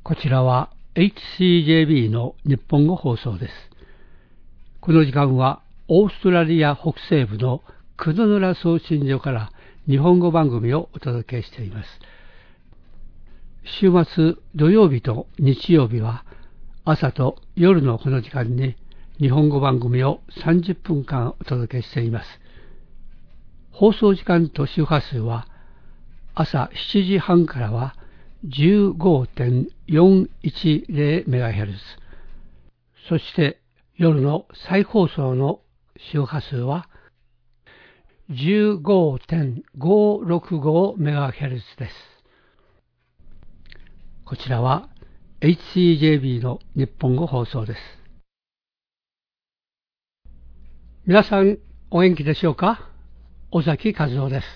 こちらは HCJB の日本語放送です。この時間はオーストラリア北西部のクドヌラ送信所から日本語番組をお届けしています。週末土曜日と日曜日は朝と夜のこの時間に日本語番組を30分間お届けしています。放送時間と周波数は朝7時半からは 15.410MHz、 そして夜の再放送の周波数は 15.565MHz です。こちらは HCJB の日本語放送です。皆さんお元気でしょうか？尾崎和夫です。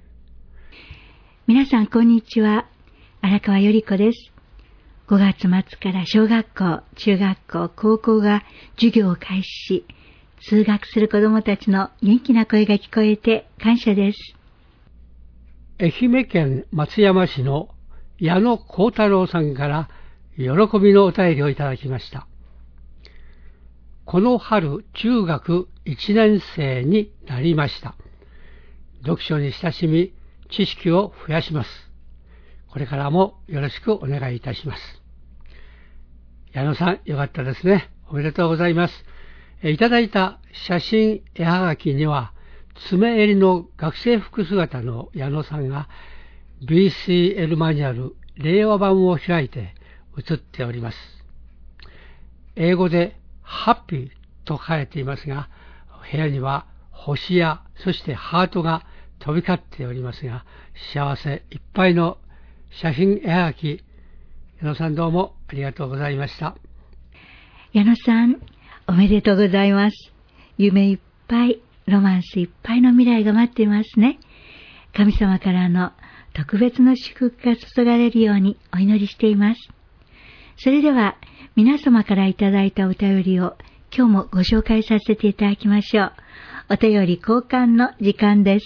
皆さんこんにちは。荒川より子です。5月末から小学校、中学校、高校が授業を開始し、通学する子どもたちの元気な声が聞こえて感謝です。 愛媛県松山市の矢野幸太郎さんから喜びのお便りをいただきました。この春中学1年生になりました。読書に親しみ、知識を増やします。これからもよろしくお願いいたします。矢野さん、よかったですね。おめでとうございます。いただいた写真絵はがきには、爪襟の学生服姿の矢野さんが BCL マニュアル令和版を開いて写っております。英語でハッピーと書かれていますが、部屋には星やそしてハートが飛び交っておりますが、幸せいっぱいの写真絵はがき、矢野さんどうもありがとうございました。 矢野さん、おめでとうございます。夢いっぱい、ロマンスいっぱいの未来が待っていますね。神様からの特別の祝福が注がれるようにお祈りしています。それでは皆様からいただいたお便りを今日もご紹介させていただきましょう。お便り交換の時間です。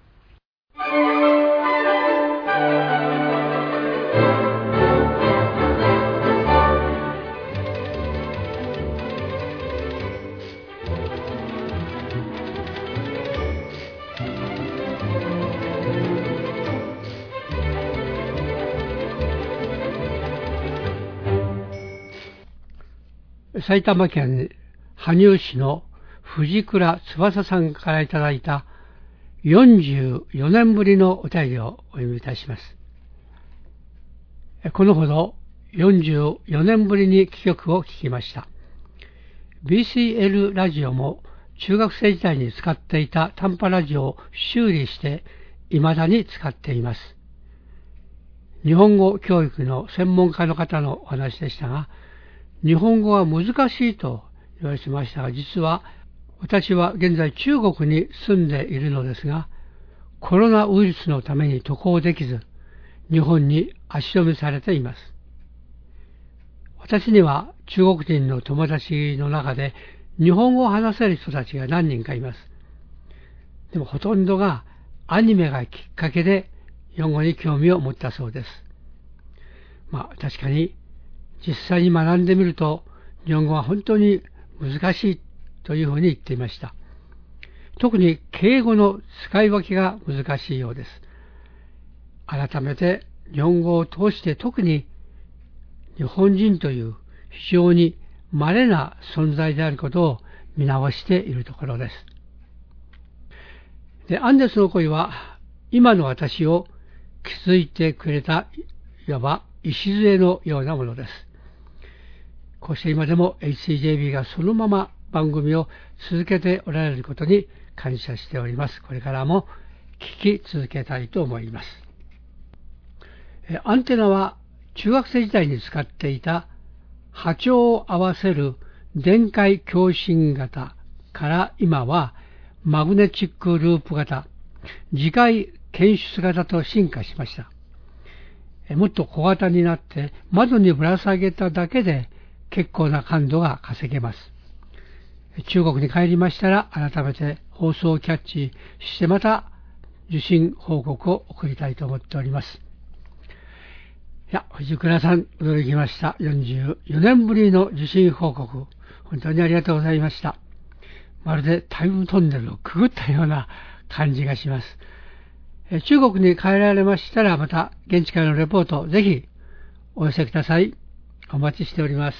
埼玉県羽生市の藤倉翼さんからいただいた44年ぶりのお便りをお読みいたします。このほど44年ぶりに貴曲を聴きました。BCL ラジオも中学生時代に使っていた短波ラジオを修理して未だに使っています。日本語教育の専門家の方のお話でしたが、日本語は難しいと言われてましたが、実は私は現在中国に住んでいるのですが、コロナウイルスのために渡航できず、日本に足止めされています。私には中国人の友達の中で日本語を話せる人たちが何人かいます。でもほとんどがアニメがきっかけで日本語に興味を持ったそうです。確かに実際に学んでみると日本語は本当に難しいというふうに言っていました。特に敬語の使い分けが難しいようです。改めて日本語を通して特に日本人という非常に稀な存在であることを見直しているところです。で、アンデスの声は今の私を築いてくれたいわば礎のようなものです。こうして今でも HCJB がそのまま番組を続けておられることに感謝しております。これからも聞き続けたいと思います。アンテナは中学生時代に使っていた波長を合わせる電解共振型から今はマグネチックループ型、磁界検出型と進化しました。もっと小型になって窓にぶら下げただけで結構な感度が稼げます。中国に帰りましたら改めて放送をキャッチしてまた受信報告を送りたいと思っております。 や、藤倉さん、驚きました。44年ぶりの受信報告。本当にありがとうございました。まるでタイムトンネルをくぐったような感じがします。中国に帰られましたら、また現地からのレポートをぜひお寄せください。お待ちしております。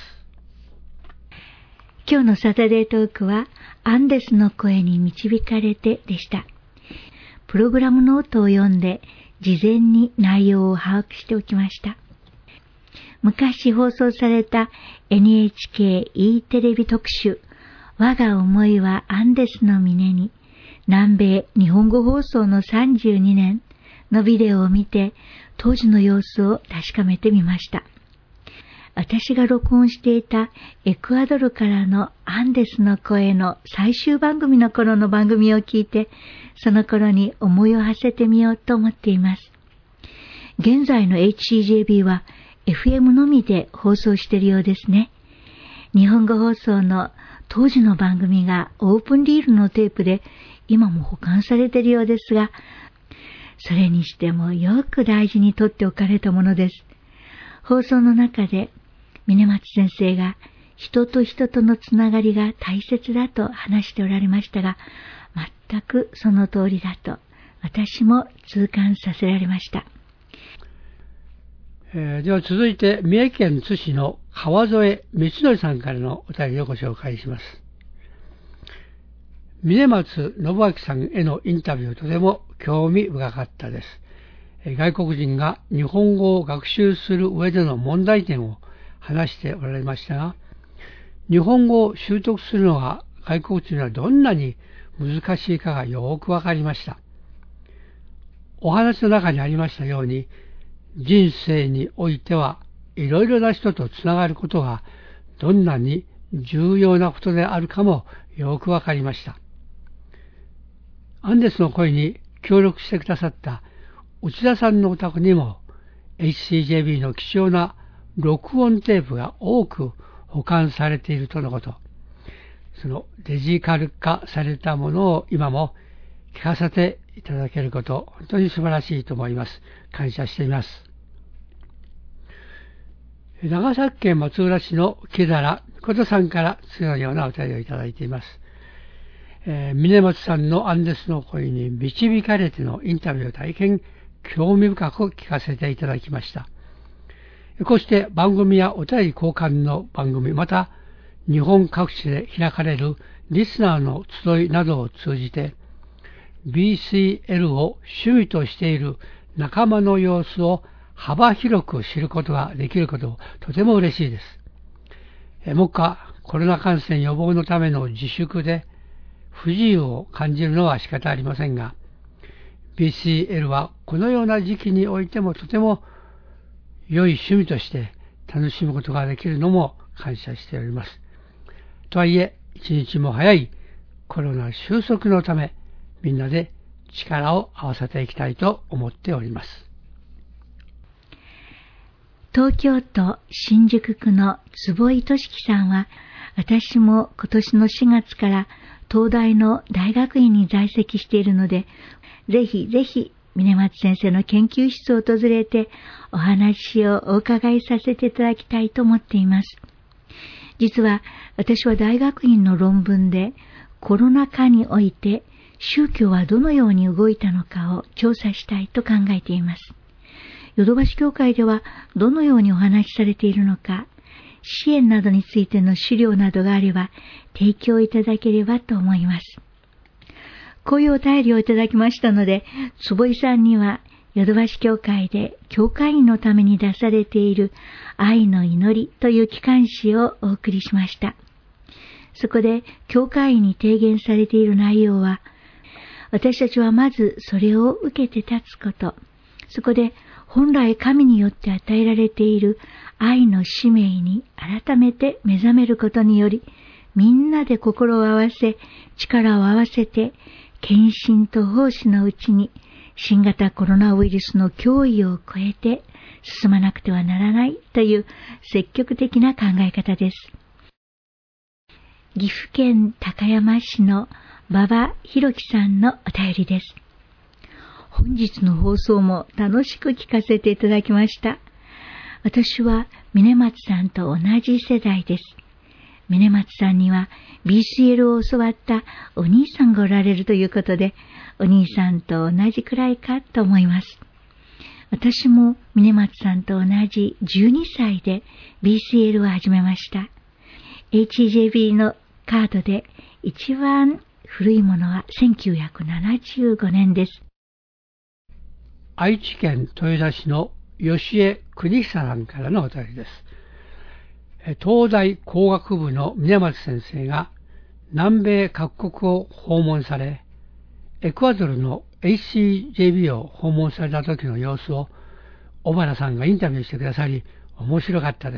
今日のサタデートークは、アンデスの声に導かれてでした。プログラムノートを読んで、事前に内容を把握しておきました。昔放送された NHKE テレビ特集、我が思いはアンデスの峰に、南米日本語放送の32年のビデオを見て、当時の様子を確かめてみました。私が録音していたエクアドルからのアンデスの声の最終番組の頃の番組を聞いて、その頃に思いを馳せてみようと思っています。現在の HCJB は FM のみで放送しているようですね。日本語放送の当時の番組がオープンリールのテープで今も保管されているようですが、それにしてもよく大事に取っておかれたものです。放送の中で峰松先生が人と人とのつながりが大切だと話しておられましたが、全くその通りだと私も痛感させられました。 では続いて三重県津市の川添光則さんからのお便りをご紹介します。峰松信明さんへのインタビューとても興味深かったです。外国人が日本語を学習する上での問題点を話しておられましたが、日本語を習得するのが外国人にはどんなに難しいかがよくわかりました。お話の中にありましたように、人生においてはいろいろな人とつながることがどんなに重要なことであるかもよくわかりました。アンデスの声に協力してくださった内田さんのお宅にも HCJB の貴重な録音テープが多く保管されているとのこと。そのデジカル化されたものを今も聞かせていただけること、本当に素晴らしいと思います。感謝しています。長崎県松浦市の木皿琴さんから次のようなお便りをいただいています。峰松さんのアンデスの声に導かれてのインタビューを大変興味深く聞かせていただきました。こうして番組やお便り交換の番組、また日本各地で開かれるリスナーの集いなどを通じて BCL を趣味としている仲間の様子を幅広く知ることができることをとても嬉しいです。目下コロナ感染予防のための自粛で不自由を感じるのは仕方ありませんが、BCL はこのような時期においてもとても良い趣味として楽しむことができるのも感謝しております。とはいえ、一日も早いコロナ収束のため、みんなで力を合わせていきたいと思っております。 東京都新宿区の坪井俊樹さんは、私も今年の4月から東大の大学院に在籍しているので、ぜひぜひ峰松先生の研究室を訪れてお話をお伺いさせていただきたいと思っています。実は私は大学院の論文でコロナ禍において宗教はどのように動いたのかを調査したいと考えています。ヨドバシ教会ではどのようにお話しされているのか、支援などについての資料などがあれば提供いただければと思います。こういうお便りをいただきましたので、坪井さんにはヨドバシ教会で教会員のために出されている愛の祈りという機関誌をお送りしました。そこで教会員に提言されている内容は、私たちはまずそれを受けて立つこと、そこで本来神によって与えられている愛の使命に改めて目覚めることにより、みんなで心を合わせ、力を合わせて、献身と奉仕のうちに新型コロナウイルスの脅威を超えて進まなくてはならないという積極的な考え方です。岐阜県高山市の馬場弘樹さんのお便りです。本日の放送も楽しく聞かせていただきました。 私は峰松さんと同じ世代です。峰松さんには BCL を教わったお兄さんがおられるということで、お兄さんと同じくらいかと思います。私も峰松さんと同じ12歳で BCL を始めました。HJB のカードで一番古いものは1975年です。 愛知県豊田市の吉江邦久さんからのお便りです。東大工学部の峰松先生が南米各国を訪問され、エクアドルの HCJB を訪問された時の様子を小原さんがインタビューしてくださり、面白かったです。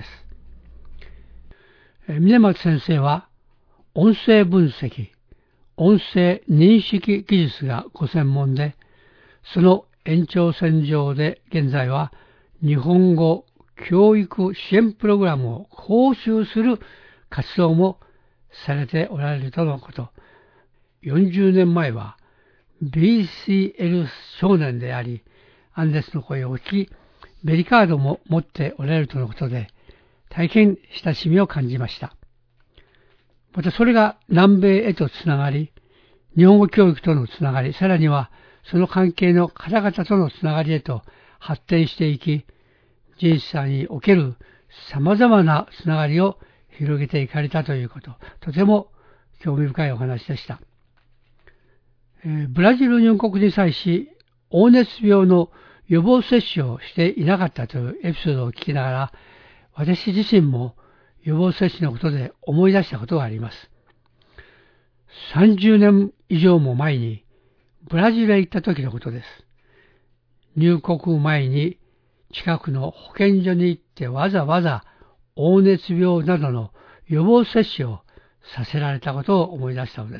峰松先生は音声分析、音声認識技術がご専門で、その延長線上で現在は日本語教育支援プログラムを講習する活動もされておられるとのこと。40年前は BCL 少年であり、アンデスの声を聞き、ベリカードも持っておられるとのことで、大変親しみを感じました。またそれが南米へとつながり、日本語教育とのつながり、さらにはその関係の方々とのつながりへと発展していき、人生における様々なつながりを広げていかれたということ、とても興味深いお話でした。ブラジル入国に際し、黄熱病の予防接種をしていなかったというエピソードを聞きながら、私自身も予防接種のことで思い出したことがあります。30年以上も前にブラジルへ行った時のことです。入国前に近くの保健所に行ってわざわざ黄熱病などの予防接種をさせられたことを思い出したのです。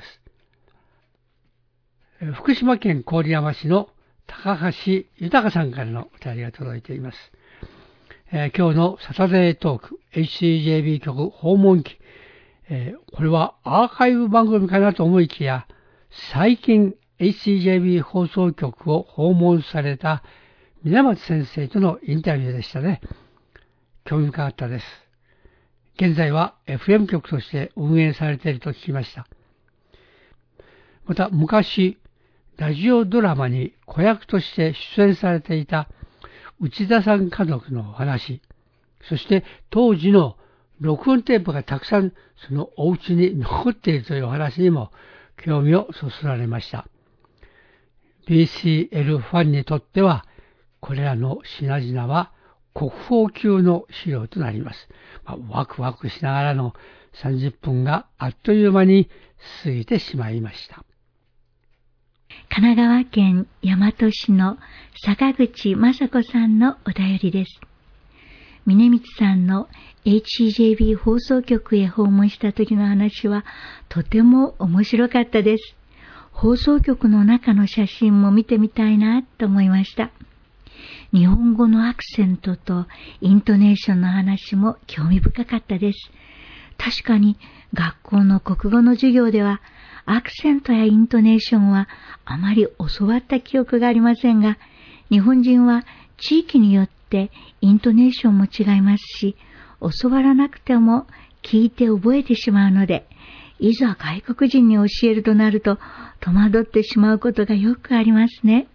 福島県郡山市の高橋豊さんからのお便りが届いています。今日のサタデートーク HCJB 局訪問記、これはアーカイブ番組かなと思いきや、最近 HCJB 放送局を訪問された峰松先生とのインタビューでしたね。興味深かったです。現在は FM 局として運営されていると聞きました。また昔、ラジオドラマに子役として出演されていた内田さん家族のお話、そして当時の録音テープがたくさんそのお家に残っているというお話にも興味をそそられました。BCL ファンにとってはこれらの品々は国宝級の資料となります。ワクワクしながらの30分があっという間に過ぎてしまいました。 神奈川県大和市の坂口雅子さんのお便りです。峰光さんの HCJB 放送局へ訪問した時の話はとても面白かったです。放送局の中の写真も見てみたいなと思いました。日本語のアクセントとイントネーションの話も興味深かったです。確かに学校の国語の授業ではアクセントやイントネーションはあまり教わった記憶がありませんが、日本人は地域によってイントネーションも違いますし、教わらなくても聞いて覚えてしまうので、いざ外国人に教えるとなると戸惑ってしまうことがよくありますね。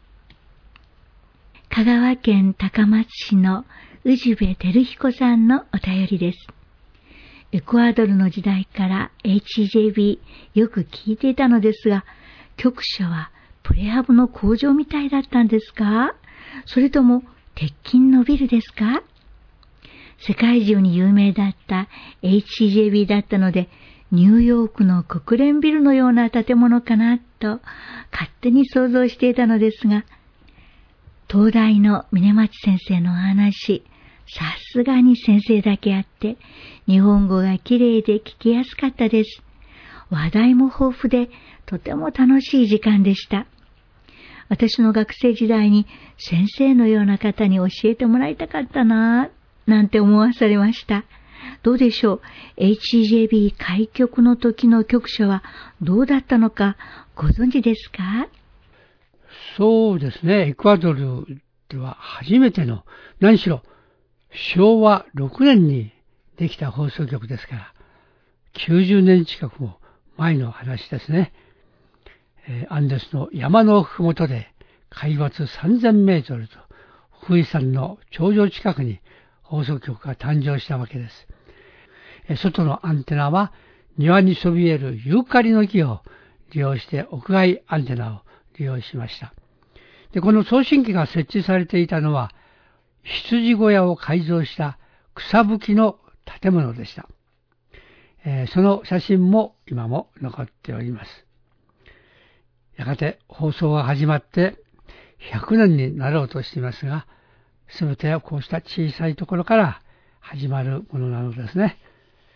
香川県高松市の宇治部照彦さんのお便りです。エクアドルの時代から HCJB よく聞いていたのですが、局舎はプレハブの工場みたいだったんですか？それとも鉄筋のビルですか？世界中に有名だった HCJB だったので、ニューヨークの国連ビルのような建物かなと勝手に想像していたのですが、東大の峰松先生のお話、さすがに先生だけあって、日本語がきれいで聞きやすかったです。話題も豊富で、とても楽しい時間でした。私の学生時代に先生のような方に教えてもらいたかったなぁ、なんて思わされました。どうでしょう、HCJB 開局の時の局舎はどうだったのかご存知ですか？ そうですね、エクアドルでは初めての、何しろ昭和6年にできた放送局ですから、90年近くも前の話ですね。アンデスの山のふもとで海抜3000メートルと富士山の頂上近くに放送局が誕生したわけです。外のアンテナは庭にそびえるユーカリの木を利用して屋外アンテナを利用しました。で、この送信機が設置されていたのは羊小屋を改造した草吹きの建物でした。その写真も今も残っております。やがて放送が始まって100年になろうとしていますが、すべてはこうした小さいところから始まるものなのですね。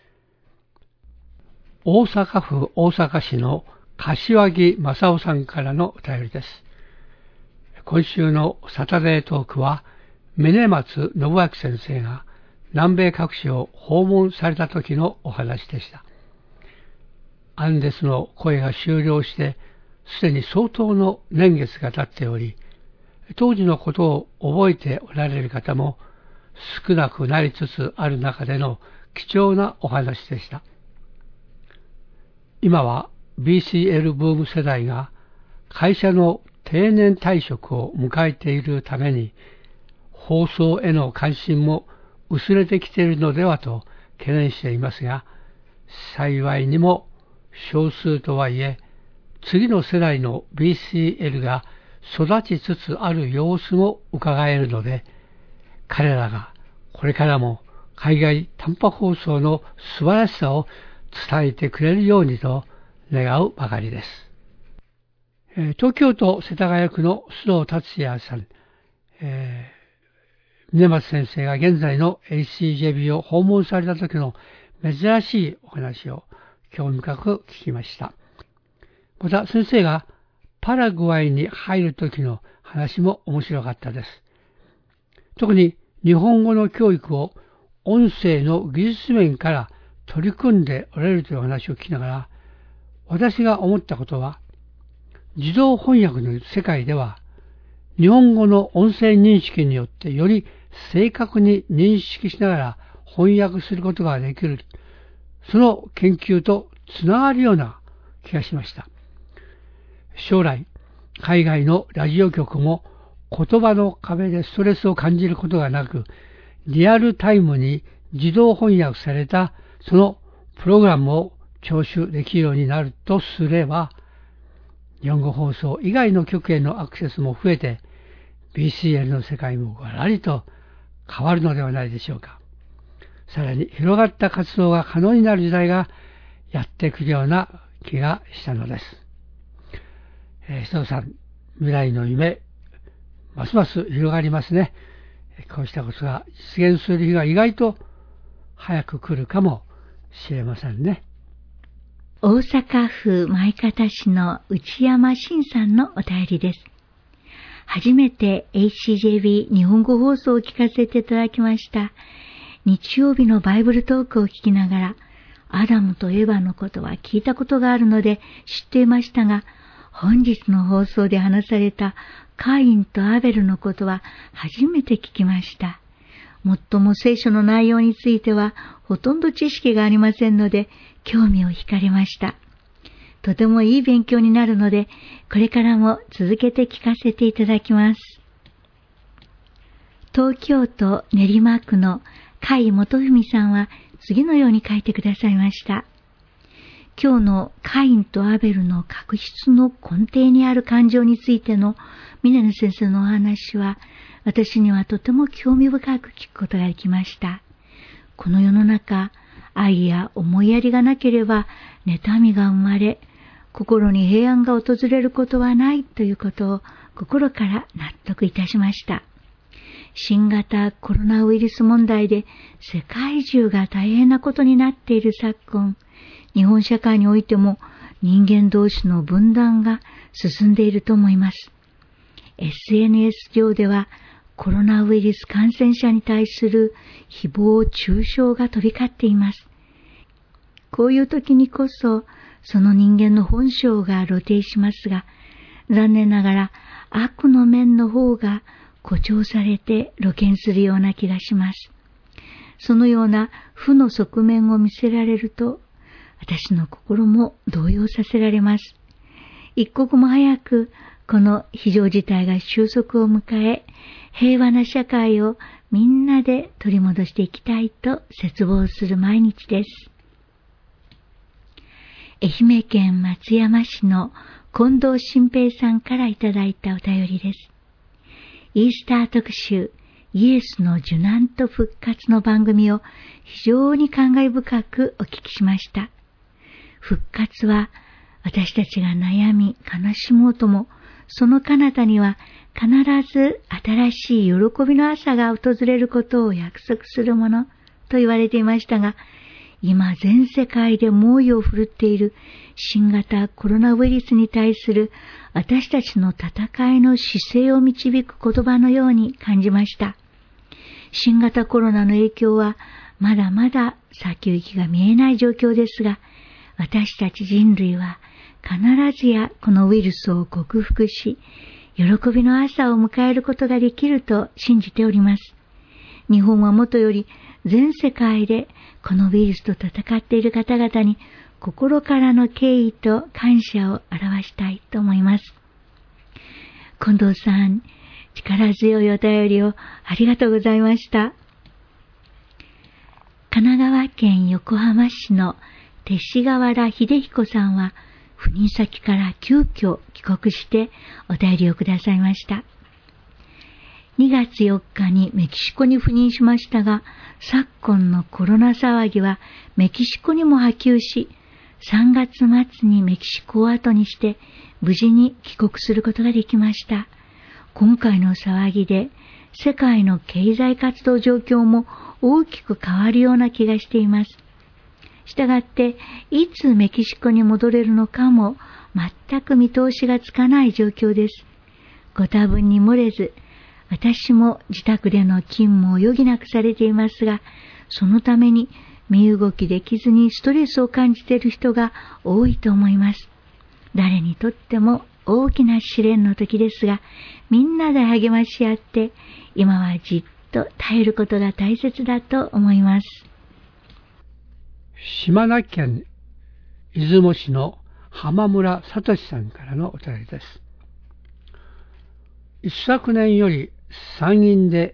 大阪府大阪市の柏木正夫さんからのお便りです。今週のサタデートークは、峯松信明先生が南米各地を訪問された時のお話でした。アンデスの声が終了して、すでに相当の年月が経っており、当時のことを覚えておられる方も少なくなりつつある中での貴重なお話でした。今は BCL ブーム世代が会社の定年退職を迎えているために、放送への関心も薄れてきているのではと懸念していますが、幸いにも少数とはいえ、次の世代の BCL が育ちつつある様子も伺えるので、彼らがこれからも海外短波放送の素晴らしさを伝えてくれるようにと願うばかりです。東京都世田谷区の須藤達也さん、峯松先生が現在の ACJB を訪問された時の珍しいお話を興味深く聞きました。また先生がパラグアイに入る時の話も面白かったです。特に日本語の教育を音声の技術面から取り組んでおられるという話を聞きながら、私が思ったことは、自動翻訳の世界では、日本語の音声認識によってより正確に認識しながら翻訳することができる、その研究とつながるような気がしました。将来、海外のラジオ局も言葉の壁でストレスを感じることがなく、リアルタイムに自動翻訳されたそのプログラムを聴取できるようになるとすれば、日本語放送以外の局へのアクセスも増えて、BCL の世界もガラリと変わるのではないでしょうか。さらに広がった活動が可能になる時代がやってくるような気がしたのです。須藤さん、未来の夢、ますます広がりますね。こうしたことが実現する日が意外と早く来るかもしれませんね。 大阪府舞方市の内山真さんのお便りです。初めて HCJB 日本語放送を聞かせていただきました。日曜日のバイブルトークを聞きながら、アダムとエヴァのことは聞いたことがあるので知っていましたが、本日の放送で話されたカインとアベルのことは初めて聞きました。もっとも聖書の内容についてはほとんど知識がありませんので、興味を惹かれました。とてもいい勉強になるので、これからも続けて聞かせていただきます。東京都練馬区の甲斐元文さんは次のように書いてくださいました。今日のカインとアベルの確執の根底にある感情についての峰野先生のお話は、私にはとても興味深く聞くことができました。この世の中、愛や思いやりがなければ妬みが生まれ、心に平安が訪れることはないということを心から納得いたしました。新型コロナウイルス問題で世界中が大変なことになっている昨今、日本社会においても人間同士の分断が進んでいると思います。SNS 上ではコロナウイルス感染者に対する誹謗中傷が飛び交っています。こういう時にこそその人間の本性が露呈しますが、残念ながら悪の面の方が誇張されて露見するような気がします。 そのような負の側面を見せられると、私の心も動揺させられます。一刻も早くこの非常事態が収束を迎え、平和な社会をみんなで取り戻していきたいと切望する毎日です。愛媛県松山市の近藤新平さんからいただいたお便りです。イースター特集、イエスの受難と復活の番組を非常に感慨深くお聞きしました。復活は私たちが悩み悲しもうとも、その彼方には必ず新しい喜びの朝が訪れることを約束するものと言われていましたが、今全世界で猛威を振るっている新型コロナウイルスに対する私たちの戦いの姿勢を導く言葉のように感じました。新型コロナの影響はまだまだ先行きが見えない状況ですが、私たち人類は必ずやこのウイルスを克服し、喜びの朝を迎えることができると信じております。日本はもとより全世界でこのウイルスと戦っている方々に心からの敬意と感謝を表したいと思います。近藤さん、力強いお便りをありがとうございました。神奈川県横浜市の勅使河原秀彦さんは、赴任先から急遽帰国してお便りをくださいました。2月4日にメキシコに赴任しましたが、昨今のコロナ騒ぎはメキシコにも波及し、3月末にメキシコを後にして無事に帰国することができました。今回の騒ぎで世界の経済活動状況も大きく変わるような気がしています。したがって、いつメキシコに戻れるのかも全く見通しがつかない状況です。ご多分に漏れず、私も自宅での勤務を余儀なくされていますが、そのために身動きできずにストレスを感じている人が多いと思います。誰にとっても大きな試練の時ですが、みんなで励まし合って、今はじっと耐えることが大切だと思います。 島根県出雲市の浜村聡さんからのお便りです。一昨年より参院で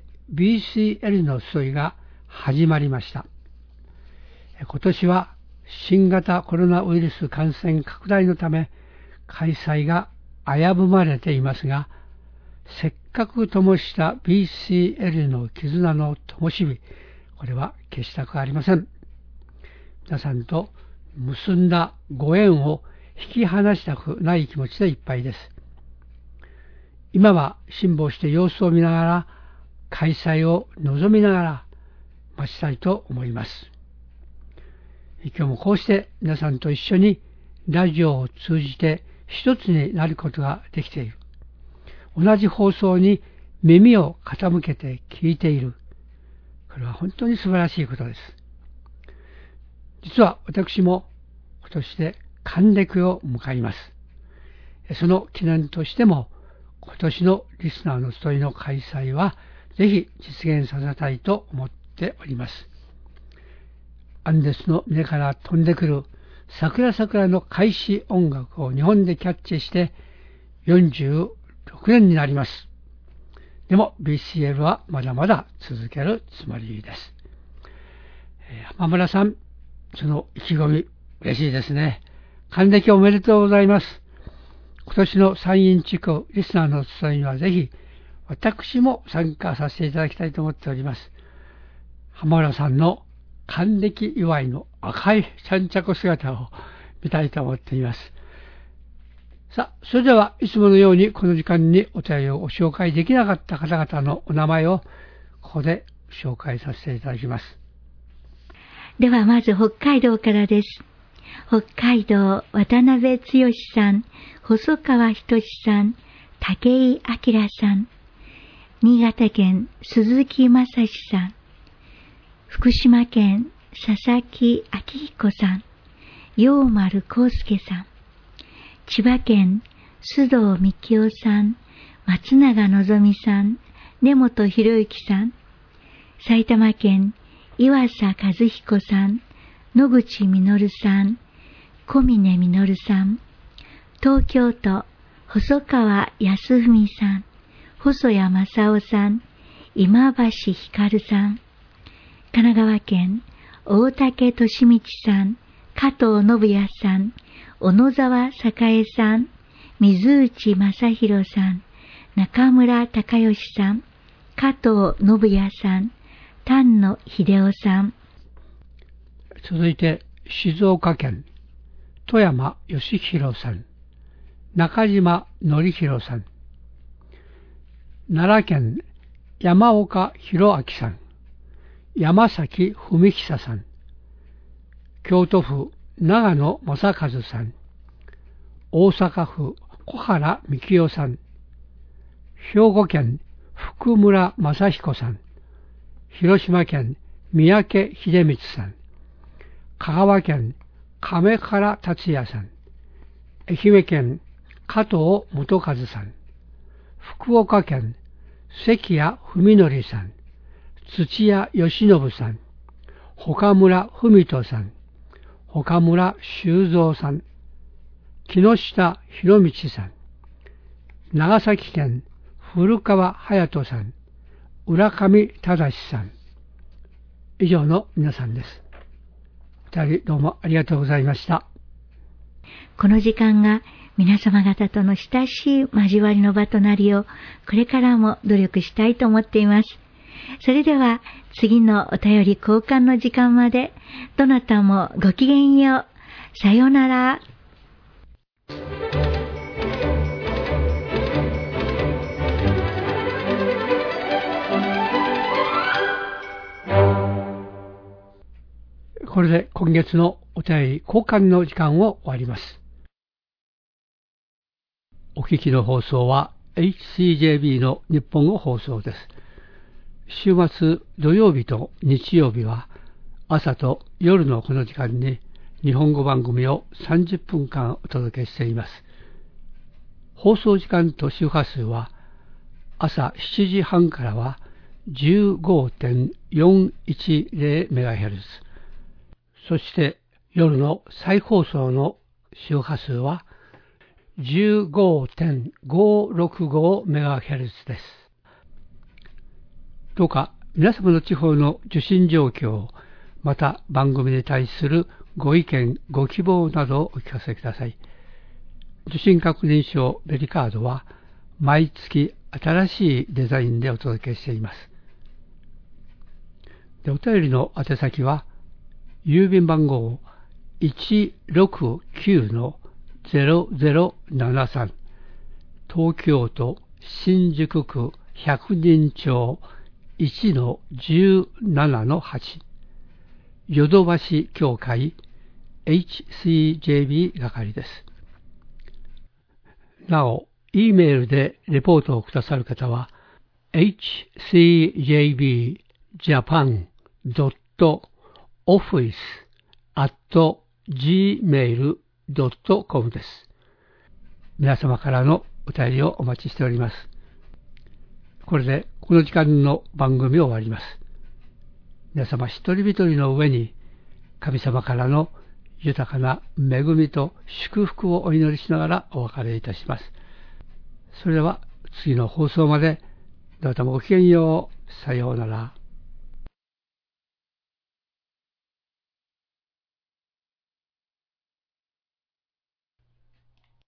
BCL の争いが始まりました。今年は新型コロナウイルス感染拡大のため開催が危ぶまれていますが、せっかく灯した BCL の絆の灯火、これは消したくありません。皆さんと結んだご縁を引き離したくない気持ちでいっぱいです。今は辛抱して様子を見ながら、開催を望みながら待ちたいと思います。今日もこうして皆さんと一緒にラジオを通じて一つになることができている。同じ放送に耳を傾けて聞いている。これは本当に素晴らしいことです。実は私も今年で還暦を迎えます。その記念としても今年のリスナーの集いの開催はぜひ実現させたいと思っております。アンデスの峰から飛んでくる桜桜の開始音楽を日本でキャッチして46年になります。でも BCL はまだまだ続けるつもりです。浜村さん、その意気込み嬉しいですね。還暦おめでとうございます。今年の山陰地区リスナーの集いにはぜひ私も参加させていただきたいと思っております。浜村さんの還暦祝いの赤いちゃんちゃこ姿を見たいと思っています。さあ、それではいつものようにこの時間にお便りをご紹介できなかった方々のお名前をここで紹介させていただきます。 ではまず北海道からです。北海道渡辺剛さん、細川仁さん、武井明さん、新潟県鈴木正史さん、福島県佐々木明彦さん、陽丸康介さん、千葉県須藤幹夫さん、松永のぞみさん、根本博之さん、埼玉県岩佐和彦さん、野口実さん、小峰実さん、東京都細川康文さん、細谷正夫さん、今橋光さん、神奈川県大竹俊道さん、加藤信也さん、小野沢栄さん、水内正弘さん、中村隆義さん、加藤信也さん、丹野秀夫さん。 続いて、静岡県、富山義弘さん、中島則弘さん、奈良県、山岡弘明さん、山崎文久さん、京都府、長野正和さん、大阪府、小原幹夫さん、兵庫県、福村正彦さん、広島県、三宅秀光さん、香川県、亀原達也さん、愛媛県、加藤元和さん、福岡県、関谷文則さん、土屋義信さん、岡村文人さん、岡村修造さん、木下博道さん、長崎県、古川隼人さん、浦上忠さん、以上の皆さんです。二人どうもありがとうございました。 この時間が皆様方との親しい交わりの場となるよう、これからも努力したいと思っています。それでは次のお便り交換の時間まで、どなたもごきげんよう。さようなら。 これで今月のお便り交換の時間を終わります。お聞きの放送は HCJB の日本語放送です。週末土曜日と日曜日は朝と夜のこの時間に日本語番組を30分間お届けしています。放送時間と周波数は朝7時半からは 15.410MHz、そして夜の再放送の周波数は 15.565MHz です。どうか皆様の地方の受信状況、また番組に対するご意見、ご希望などをお聞かせください。受信確認証ベリカードは毎月新しいデザインでお届けしています。で、お便りの宛先は郵便番号 169-0073 東京都新宿区百人町 1-17-8 ヨドバシ協会 HCJB 係です。なお、Eメールでレポートをくださる方は hcjb-office@gmail.com です。皆様からのお便りをお待ちしております。これでこの時間の番組を終わります。皆様一人一人の上に神様からの豊かな恵みと祝福をお祈りしながらお別れいたします。それでは次の放送までどうもごきげんよう。さようなら。